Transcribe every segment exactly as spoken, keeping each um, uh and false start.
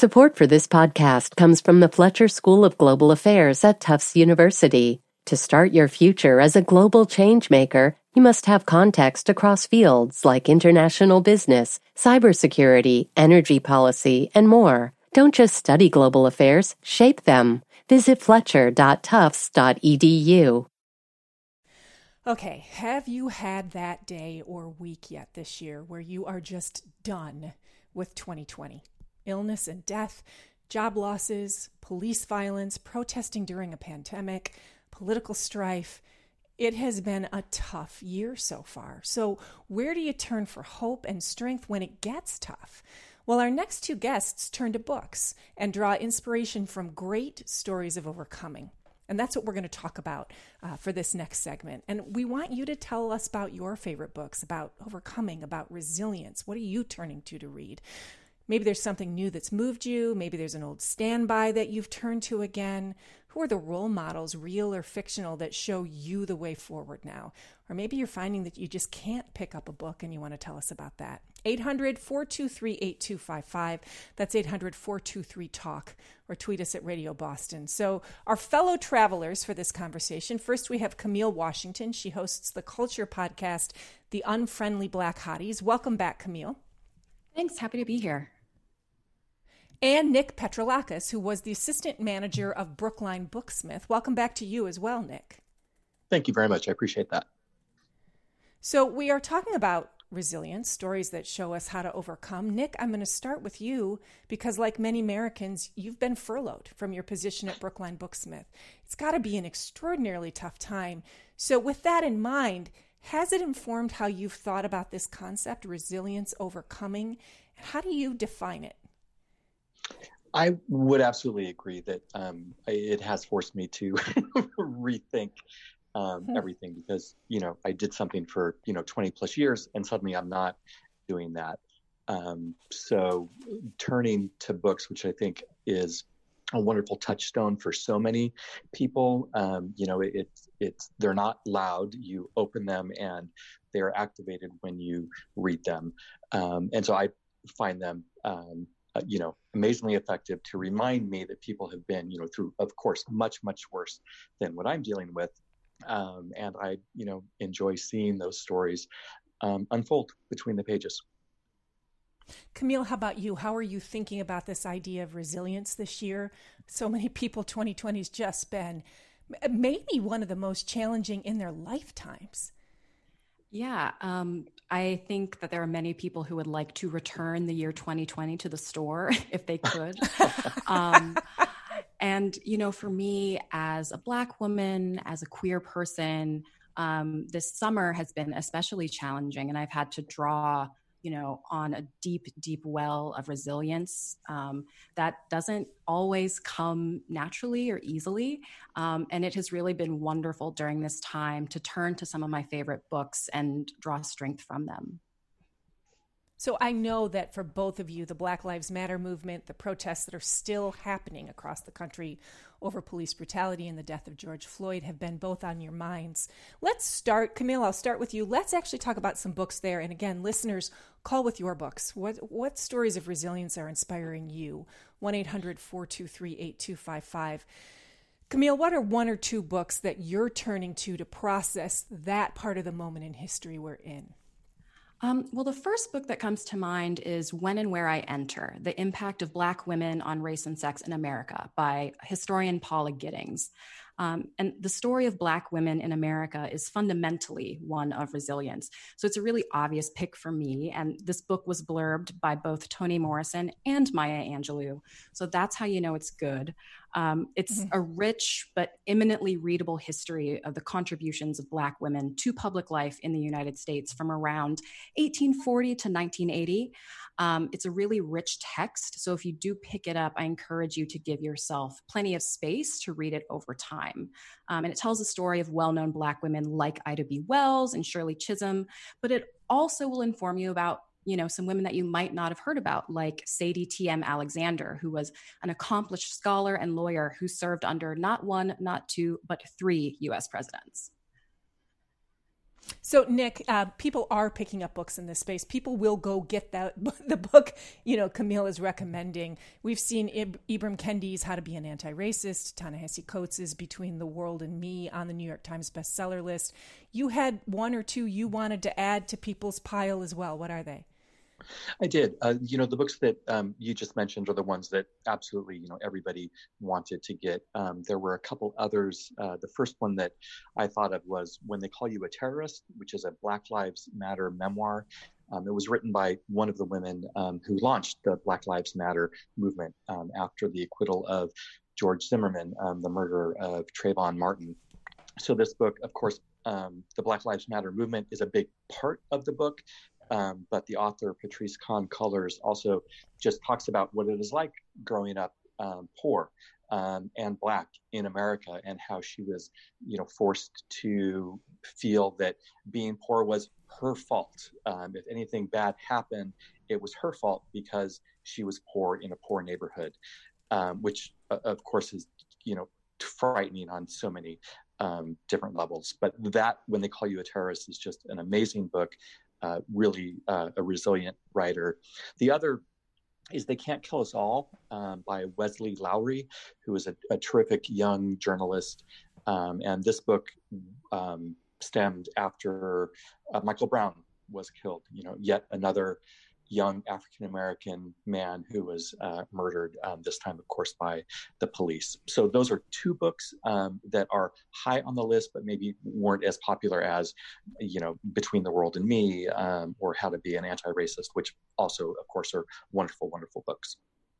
Support for this podcast comes from the Fletcher School of Global Affairs at Tufts University. To start your future as a global changemaker, you must have context across fields like international business, cybersecurity, energy policy, and more. Don't just study global affairs, shape them. Visit fletcher dot tufts dot e d u. Okay, have you had that day or week yet this year where you are just done with twenty twenty? Illness and death, job losses, police violence, protesting during a pandemic, political strife. It has been a tough year so far. So where do you turn for hope and strength when it gets tough? Well, our next two guests turn to books and draw inspiration from great stories of overcoming. And that's what we're going to talk about uh, for this next segment. And we want you to tell us about your favorite books, about overcoming, about resilience. What are you turning to to read? Maybe there's something new that's moved you. Maybe there's an old standby that you've turned to again. Who are the role models, real or fictional, that show you the way forward now? Or maybe you're finding that you just can't pick up a book and you want to tell us about that. eight hundred, four two three, eight two five five. That's eight hundred, four two three, talk, or tweet us at Radio Boston. So our fellow travelers for this conversation, first we have Camille Washington. She hosts the culture podcast, The Unfriendly Black Hotties. Welcome back, Camille. Thanks. Happy to be here. And Nick Petrolakis, who was the assistant manager of Brookline Booksmith. Welcome back to you as well, Nick. Thank you very much. I appreciate that. So we are talking about resilience, stories that show us how to overcome. Nick, I'm going to start with you because, like many Americans, you've been furloughed from your position at Brookline Booksmith. It's got to be an extraordinarily tough time. So with that in mind, has it informed how you've thought about this concept, resilience, overcoming? And how do you define it? I would absolutely agree that um, it has forced me to rethink um, hmm. everything because, you know, I did something for, you know, twenty plus years and suddenly I'm not doing that. Um, so turning to books, which I think is a wonderful touchstone for so many people. Um, you know, it, it's, it's, they're not loud. You open them and they are activated when you read them. Um, and so I find them, um, uh, you know, amazingly effective to remind me that people have been, you know, through, of course, much, much worse than what I'm dealing with. Um, and I, you know, enjoy seeing those stories um, unfold between the pages. Camille, how about you? How are you thinking about this idea of resilience this year? So many people, twenty twenty has just been maybe one of the most challenging in their lifetimes. Yeah, um, I think that there are many people who would like to return the year twenty twenty to the store if they could. um, and, you know, for me as a Black woman, as a queer person, um, this summer has been especially challenging, and I've had to draw you know, on a deep, deep well of resilience um, that doesn't always come naturally or easily. Um, and it has really been wonderful during this time to turn to some of my favorite books and draw strength from them. So I know that for both of you, the Black Lives Matter movement, the protests that are still happening across the country over police brutality and the death of George Floyd have been both on your minds. Let's start, Camille, I'll start with you. Let's actually talk about some books there. And again, listeners, call with your books. What what stories of resilience are inspiring you? one eight hundred, four two three, eight two five five. Camille, what are one or two books that you're turning to to process that part of the moment in history we're in? Um, well, the first book that comes to mind is When and Where I Enter, The Impact of Black Women on Race and Sex in America by historian Paula Giddings. Um, and the story of Black women in America is fundamentally one of resilience. So it's a really obvious pick for me. And this book was blurbed by both Toni Morrison and Maya Angelou. So that's how you know it's good. Um, it's mm-hmm. a rich but eminently readable history of the contributions of Black women to public life in the United States from around eighteen forty to nineteen eighty. Um, it's a really rich text. So if you do pick it up, I encourage you to give yourself plenty of space to read it over time. Um, and it tells the story of well-known Black women like Ida B. Wells and Shirley Chisholm, but it also will inform you about you know, some women that you might not have heard about, like Sadie T M Alexander, who was an accomplished scholar and lawyer who served under not one, not two, but three U S presidents. So, Nick, uh, people are picking up books in this space. People will go get that the book, you know, Camille is recommending. We've seen Ib- Ibram Kendi's How to Be an Anti-Racist, Ta-Nehisi Coates' Between the World and Me on the New York Times bestseller list. You had one or two you wanted to add to people's pile as well. What are they? I did. Uh, you know, the books that um, you just mentioned are the ones that absolutely, you know, everybody wanted to get. Um, there were a couple others. Uh, the first one that I thought of was When They Call You a Terrorist, which is a Black Lives Matter memoir. Um, it was written by one of the women um, who launched the Black Lives Matter movement um, after the acquittal of George Zimmerman, um, the murderer of Trayvon Martin. So this book, of course, um, the Black Lives Matter movement is a big part of the book. Um, but the author, Patrisse Khan-Cullors, also just talks about what it is like growing up um, poor um, and Black in America, and how she was, you know, forced to feel that being poor was her fault. Um, if anything bad happened, it was her fault because she was poor in a poor neighborhood, um, which, uh, of course, is, you know, frightening on so many um, different levels. But that, When They Call You a Terrorist, is just an amazing book. Uh, really uh, a resilient writer. The other is They Can't Kill Us All um, by Wesley Lowery, who is a, a terrific young journalist. Um, and this book um, stemmed after uh, Michael Brown was killed, you know, yet another young African-American man who was uh, murdered, um, this time, of course, by the police. So those are two books um, that are high on the list, but maybe weren't as popular as, you know, Between the World and Me um, or How to Be an Anti-Racist, which also, of course, are wonderful, wonderful books.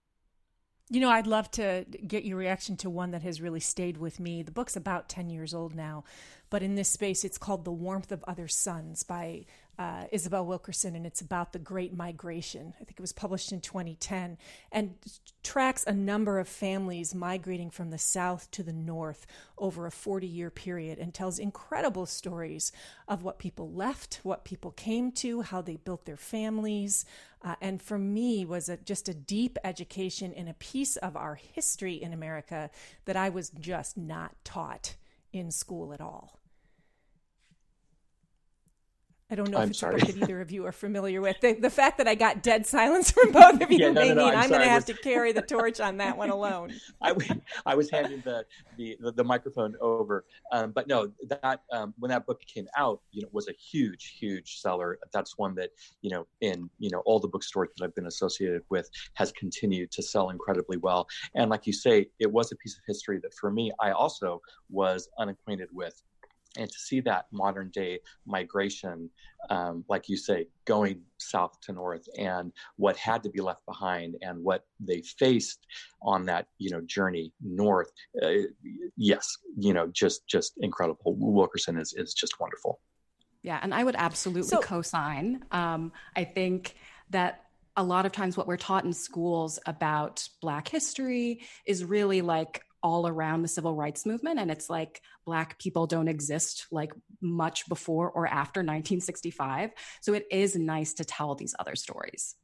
You know, I'd love to get your reaction to one that has really stayed with me. The book's about ten years old now, but in this space, it's called The Warmth of Other Suns by uh, Isabel Wilkerson, and it's about the Great Migration. I think it was published in twenty ten, and tracks a number of families migrating from the south to the north over a forty-year period, and tells incredible stories of what people left, what people came to, how they built their families. Uh, and for me, was a, just a deep education in a piece of our history in America that I was just not taught in school at all. I don't know if I'm it's sorry. a book that either of you are familiar with. The, the fact that I got dead silence from both of you Yeah, no, may no, no, mean I'm I'm going to sorry. have to carry the torch on that one alone. I, I was handing the, the, the microphone over. Um, but no, that um, when that book came out, you know, was a huge, huge seller. That's one that, you know, in, you know, all the bookstores that I've been associated with has continued to sell incredibly well. And like you say, it was a piece of history that for me, I also was unacquainted with. And to see that modern day migration, um, like you say, going south to north, and what had to be left behind, and what they faced on that, you know, journey north. Uh, yes, you know, just just incredible. Wilkerson is is just wonderful. Yeah, and I would absolutely So- co-sign. Um, I think that a lot of times what we're taught in schools about Black history is really like all around the civil rights movement. And it's like Black people don't exist like much before or after nineteen sixty-five. So it is nice to tell these other stories.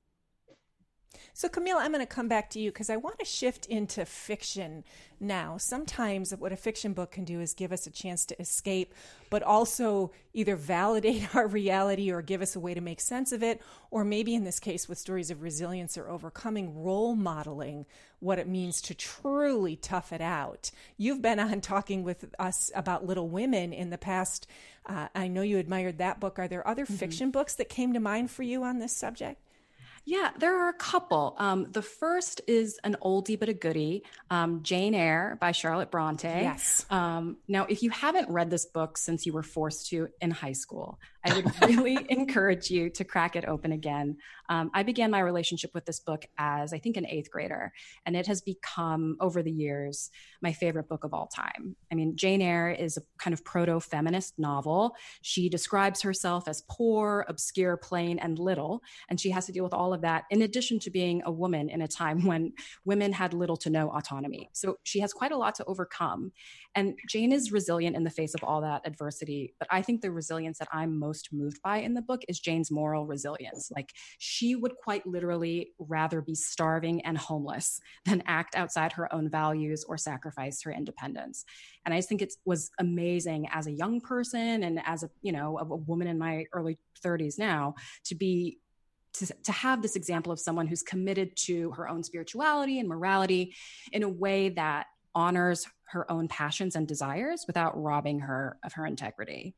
So, Camille, I'm going to come back to you because I want to shift into fiction now. Sometimes what a fiction book can do is give us a chance to escape, but also either validate our reality or give us a way to make sense of it, or maybe in this case with stories of resilience or overcoming, role modeling what it means to truly tough it out. You've been on talking with us about Little Women in the past. Uh, I know you admired that book. Are there other mm-hmm. fiction books that came to mind for you on this subject? Yeah, there are a couple. Um, the first is an oldie but a goodie, um, Jane Eyre by Charlotte Bronte. Yes. Um, now, if you haven't read this book since you were forced to in high school, I would really encourage you to crack it open again. Um, I began my relationship with this book as, I think, an eighth grader, and it has become, over the years, my favorite book of all time. I mean, Jane Eyre is a kind of proto-feminist novel. She describes herself as poor, obscure, plain, and little, and she has to deal with all of that, in addition to being a woman in a time when women had little to no autonomy. So she has quite a lot to overcome. And Jane is resilient in the face of all that adversity, but I think the resilience that I'm most most moved by in the book is Jane's moral resilience. Like, she would quite literally rather be starving and homeless than act outside her own values or sacrifice her independence. And I just think it was amazing as a young person and as a, you know, a, a woman in my early thirties now to be To, to have this example of someone who's committed to her own spirituality and morality in a way that honors her own passions and desires without robbing her of her integrity.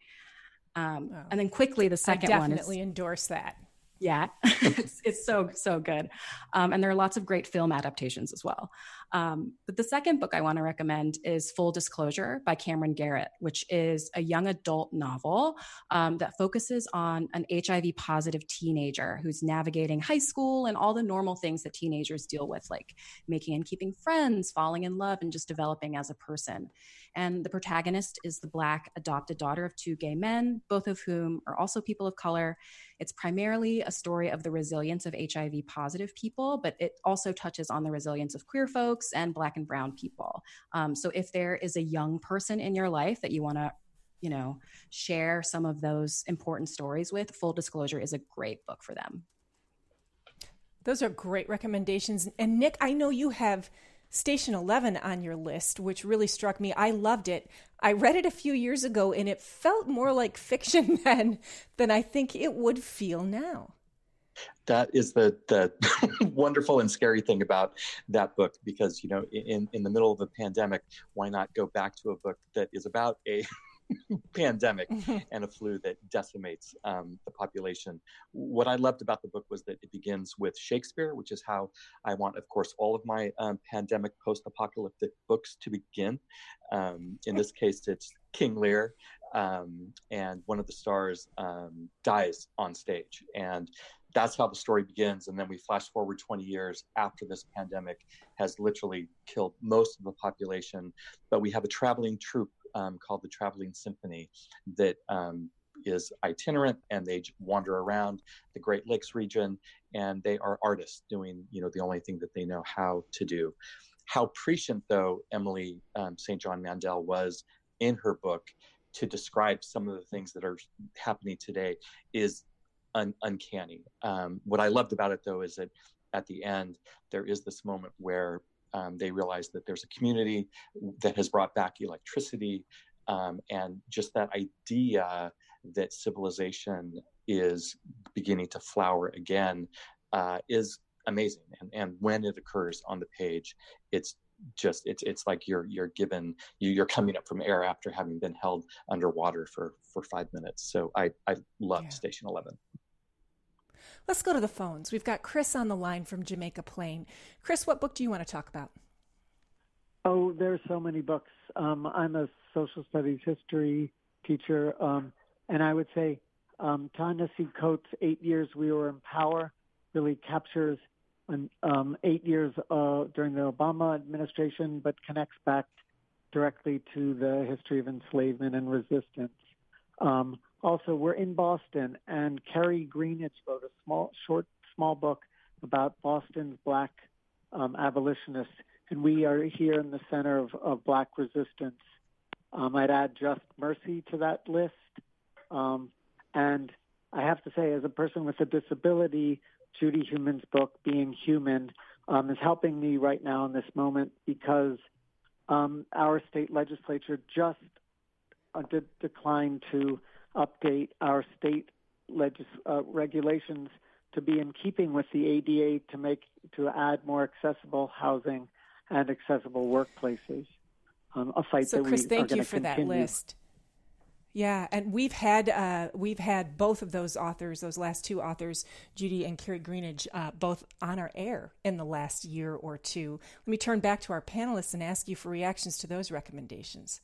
Um, oh. And then quickly, the second I one is definitely endorse that. Yeah, it's, it's so, so good. Um, and there are lots of great film adaptations as well. Um, but the second book I want to recommend is Full Disclosure by Cameron Garrett, which is a young adult novel um, that focuses on an H I V positive teenager who's navigating high school and all the normal things that teenagers deal with, like making and keeping friends, falling in love, and just developing as a person. And the protagonist is the Black adopted daughter of two gay men, both of whom are also people of color. It's primarily a story of the resilience of H I V positive people, but it also touches on the resilience of queer folks and Black and brown people. Um, so if there is a young person in your life that you want to, you know, share some of those important stories with, Full Disclosure is a great book for them. Those are great recommendations. And Nick, I know you have Station Eleven on your list, which really struck me. I loved it. I read it a few years ago, and it felt more like fiction then than I think it would feel now. That is the the wonderful and scary thing about that book, because, you know, in, in the middle of a pandemic, why not go back to a book that is about a pandemic and a flu that decimates um, the population. What I loved about the book was that it begins with Shakespeare, which is how I want, of course, all of my um, pandemic post-apocalyptic books to begin. Um, in this case, it's King Lear, um, and one of the stars um, dies on stage. And that's how the story begins. And then we flash forward twenty years after this pandemic has literally killed most of the population. But we have a traveling troupe um, called the Traveling Symphony that um, is itinerant, and they wander around the Great Lakes region, and they are artists doing, you know, the only thing that they know how to do. How prescient, though, Emily um, Saint John Mandel was in her book to describe some of the things that are happening today is Un- uncanny. Um, what I loved about it, though, is that at the end, there is this moment where um, they realize that there's a community that has brought back electricity, um, and just that idea that civilization is beginning to flower again uh, is amazing. And, and when it occurs on the page, it's just it's it's like you're you're given you you're coming up from air after having been held underwater for for five minutes. So I I love yeah. Station Eleven. Let's go to the phones. We've got Chris on the line from Jamaica Plain. Chris, what book do you want to talk about? Oh, there are so many books. Um, I'm a social studies history teacher, um, and I would say um, Ta-Nehisi Coates' Eight Years We Were in Power really captures um, eight years uh, during the Obama administration, but connects back directly to the history of enslavement and resistance. Um, also, we're in Boston, and Kerry Greenidge wrote a small, short, small book about Boston's Black um, abolitionists, and we are here in the center of, of Black resistance. Um, I'd add Just Mercy to that list. Um, and I have to say, as a person with a disability, Judy Heumann's book, Being Human, um, is helping me right now in this moment, because um, our state legislature just uh, did decline to update our state legis- uh, regulations to be in keeping with the A D A to make to add more accessible housing and accessible workplaces. Um, a fight so, that Chris, we thank are you for continue. that list. Yeah, and we've had uh, we've had both of those authors, those last two authors, Judy and Kerry Greenidge, uh, both on our air in the last year or two. Let me turn back to our panelists and ask you for reactions to those recommendations.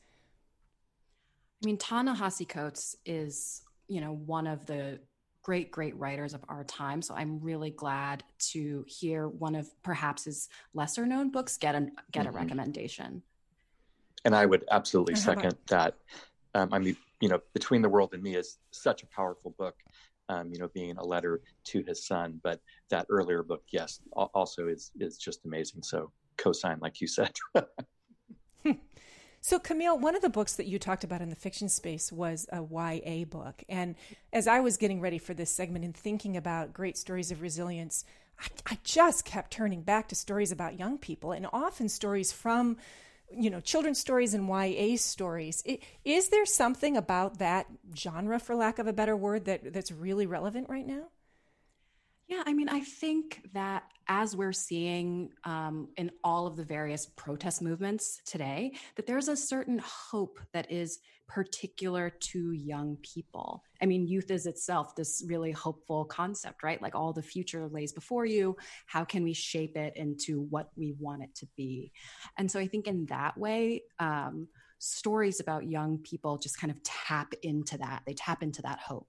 I mean, Ta-Nehisi Coates is, you know, one of the great, great writers of our time. So I'm really glad to hear one of perhaps his lesser known books get a, get mm-hmm. a recommendation. And I would absolutely and second about- that. Um, I mean, you know, Between the World and Me is such a powerful book, um, you know, being a letter to his son. But that earlier book, yes, also is is just amazing. So co-sign, like you said. So, Camille, one of the books that you talked about in the fiction space was a Y A book. And as I was getting ready for this segment and thinking about great stories of resilience, I, I just kept turning back to stories about young people, and often stories from, you know, children's stories and Y A stories. It, is there something about that genre, for lack of a better word, that, that's really relevant right now? Yeah, I mean, I think that as we're seeing um, in all of the various protest movements today, that there's a certain hope that is particular to young people. I mean, youth is itself this really hopeful concept, right? Like all the future lays before you. How can we shape it into what we want it to be? And so I think in that way, um, stories about young people just kind of tap into that. They tap into that hope.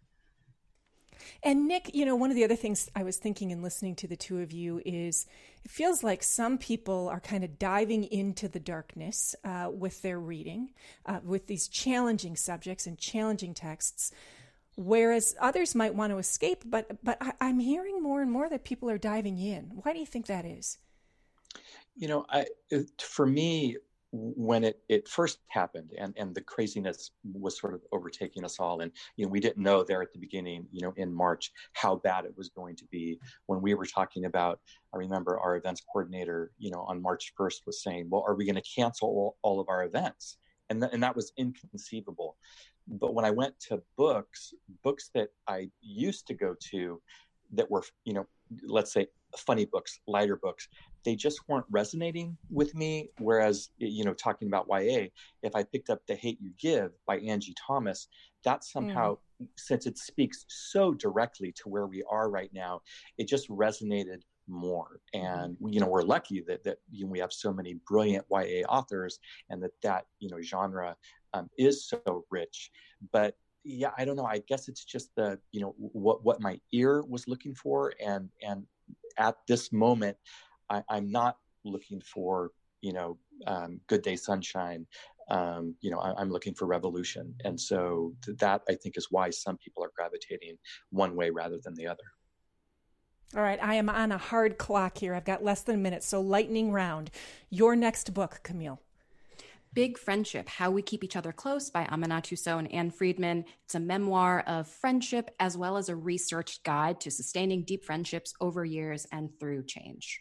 And Nick, you know, one of the other things I was thinking in listening to the two of you is it feels like some people are kind of diving into the darkness uh, with their reading, uh, with these challenging subjects and challenging texts, whereas others might want to escape. But but I, I'm hearing more and more that people are diving in. Why do you think that is? You know, I for me, when it, it first happened and, and the craziness was sort of overtaking us all. And, you know, we didn't know there at the beginning, you know, in March, how bad it was going to be. When we were talking about, I remember our events coordinator, you know, on March first was saying, well, are we going to cancel all, all of our events? And, th- and that was inconceivable. But when I went to books, books that I used to go to that were, you know, let's say funny books, lighter books, they just weren't resonating with me. Whereas, you know, talking about Y A, if I picked up The Hate U Give by Angie Thomas, that somehow, mm. since it speaks so directly to where we are right now, it just resonated more. And, you know, we're lucky that, that you know, we have so many brilliant Y A authors and that that, you know, genre um, is so rich. But yeah, I don't know. I guess it's just the, you know, what, what my ear was looking for. And, and at this moment, I, I'm not looking for, you know, um, Good Day Sunshine. Um, you know, I, I'm looking for revolution. And so th- that I think is why some people are gravitating one way rather than the other. All right. I am on a hard clock here. I've got less than a minute. So lightning round. Your next book, Camille. Big Friendship, How We Keep Each Other Close by Aminatou Sow and Ann Friedman. It's a memoir of friendship as well as a researched guide to sustaining deep friendships over years and through change.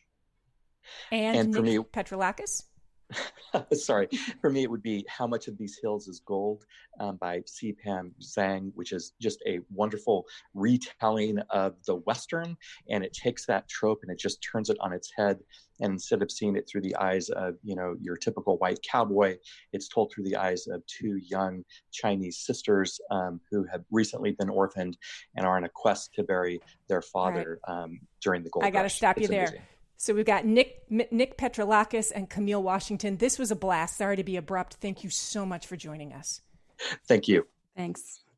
And, and for Nick me, Petrolakis? Sorry, for me, it would be How Much of These Hills is Gold um, by C. Pam Zhang, which is just a wonderful retelling of the Western. And it takes that trope and it just turns it on its head. And instead of seeing it through the eyes of, you know, your typical white cowboy, it's told through the eyes of two young Chinese sisters um, who have recently been orphaned and are on a quest to bury their father right. um, during the gold rush. I got to stop it's you there. Amazing. So we've got Nick Nick Petrolakis and Camille Washington. This was a blast. Sorry to be abrupt. Thank you so much for joining us. Thank you. Thanks.